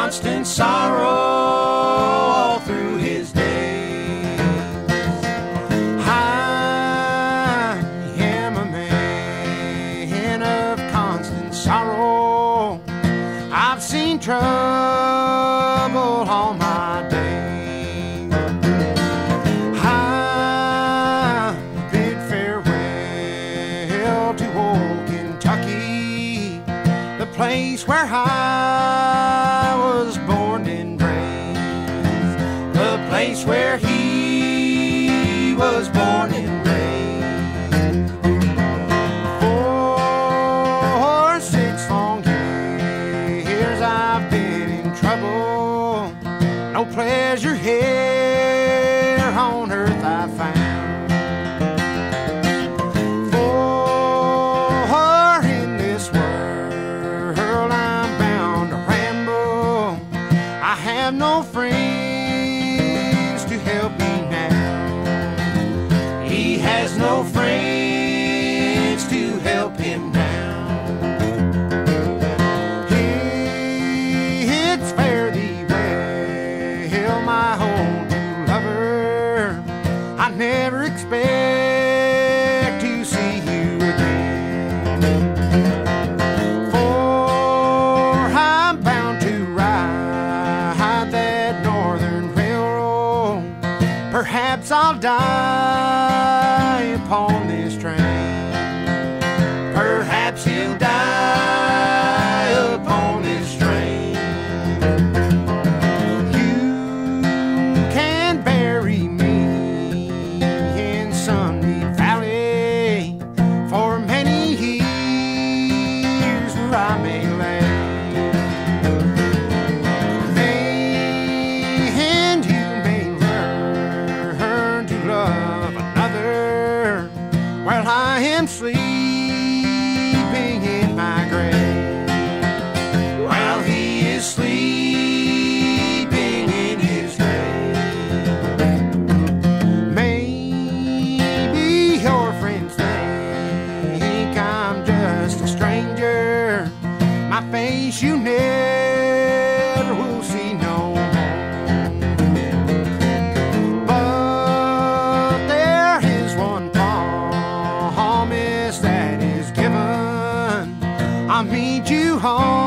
constant sorrow all through his days. I am a man of constant sorrow. I've seen trouble all my days. I bid farewell to old Kentucky, the place where I was born and raised, the place where he was born and raised. For 6 long years I've been in trouble, no pleasure here on earth I found. For in this world I'm bound to ramble, I have no friends to help me now. He has no friends to help him now. It's fare thee well, my old new lover. I never expect to see you again, for I'm bound to ride that northern railroad. Perhaps I'll die upon this train. Perhaps he'll die upon this train. You can bury me in Sunny Valley for many years where I may lay. And you may learn to love another while I am sleeping in my grave, while he is sleeping in his grave. Maybe your friends think I'm just a stranger, my face you never will see no more. But there is one promise that is given, I'll meet you home